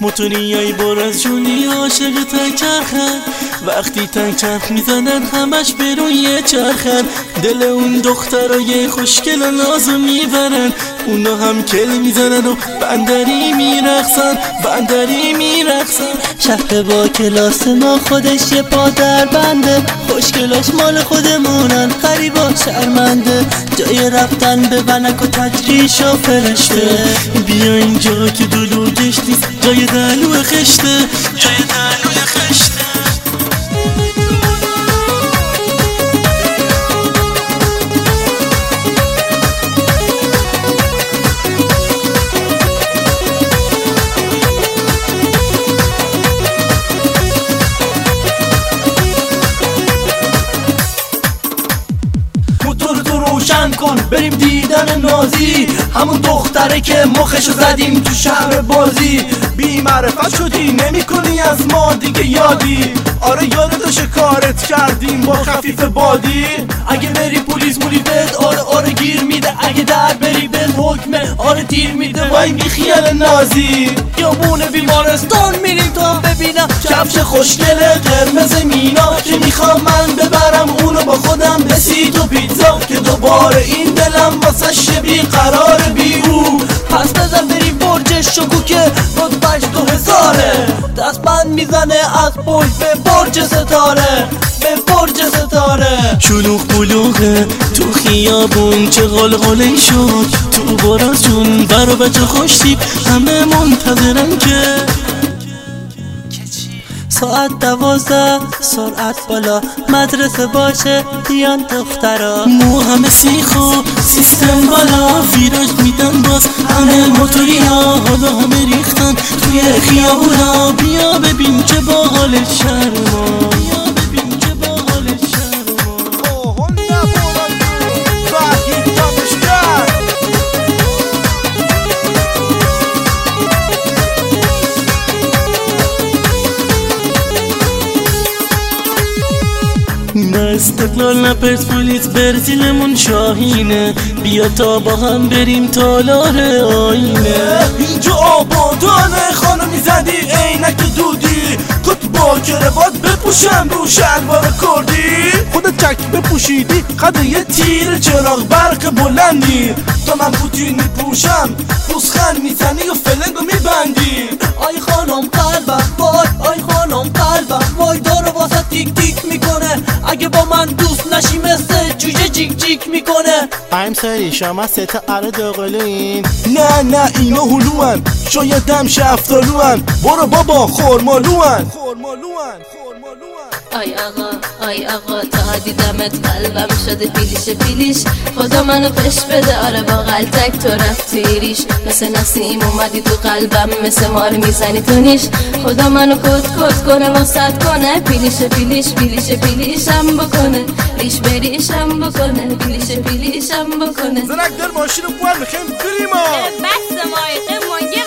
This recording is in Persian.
موتوریای بر از جونی عاشق تک چرخن، وقتی تک چرخ میزنن همش به روی چرخن. دل اون دخترای خوشگل و نازو میبرن، اونا هم کل میزنن و بندری میرقصن، بندری میرقصن. شهر با کلاس ما خودش یه پا در بنده، خوشگلاش مال خودمونن غریبا شرمنده. جای رفتن به ونک و تجریش و فرشته، بیا اینجا که دلوگش نیست جای دلو خشته، جای دلو خشته. روشن کن بریم دیدن نازی، همون دختره که مخشو زدیم تو شهر بازی. بی معرفت شدی نمی کنی از ما دیگه یادی، آره یادت شکارت کردیم با خفیف بادی. اگه بری پلیس مولی بد آره گیر میده، اگه در بری بد حکمه آره تیر میده. وای بی خیال نازی خیابون بیمارستان میریم تا ببینم کفش خوشگل قرمز مینا که میخوام من ببرم اونو با خودم به سیت و پیتزا، که دوباره این دلم واسه شبی قرار بی او. پس بزن بریم برج شکوکه رتبهش 2000، دست بند میزنه از پل به برج ستاره، به برج ستاره. شلوغ بلوغه تو خیابون چه غلغله شد، تو باراز جون برا بچه خوشتیب همه منتظرن که ساعت 12 سرعت بالا مدرسه باشه بیان دخترا. مو همه سیخ و سیستم بالا، ویراج میدن باز همه موتوریا، حالا همه ریختن توی خیابونا. بیا ببین چه باحال شهر ما، بیا ببین چه باحال شهر ما. نه استقلال نه پرسپولیس برزیلمون شاهینه، بیا تا با هم بریم تالار آینه. اینجا آبادانه خانمی زدی عینک دودی، کت با کروات بپوشم رو شلوار کردی. خودت چک بپوشیدی قد یه تیر چراغ برق بلندی، تا من پوتین میپوشم پوسخن میزنی و فلنگو میبندی. آی خانم قلبم وای، آی خانم قلبم وای، داره واسه تیک تیک میکنه. اگه با من دوست نشی مثل جوجه جیک جیک میکنه. I'm sorry شما ستا اره دوقلوین. نه اینا هلوان، شایدم شفتالوان، برو بابا خورمالوان. آی آقا تا دیدمت قلبم شده پیلیش، خدا منو پش بده آره با غلطک تو رفتی ریش. مثل نسیم اومدی تو قلبم مثل مار میزنی تو نیش، خدا منو کت کنه واسط کنه. پیلیشم بکنه، ریش بریشم بکنه، پیلیشم بکنه. زنک در ماشین رو بوار میخیم بریم. بس مایقه ما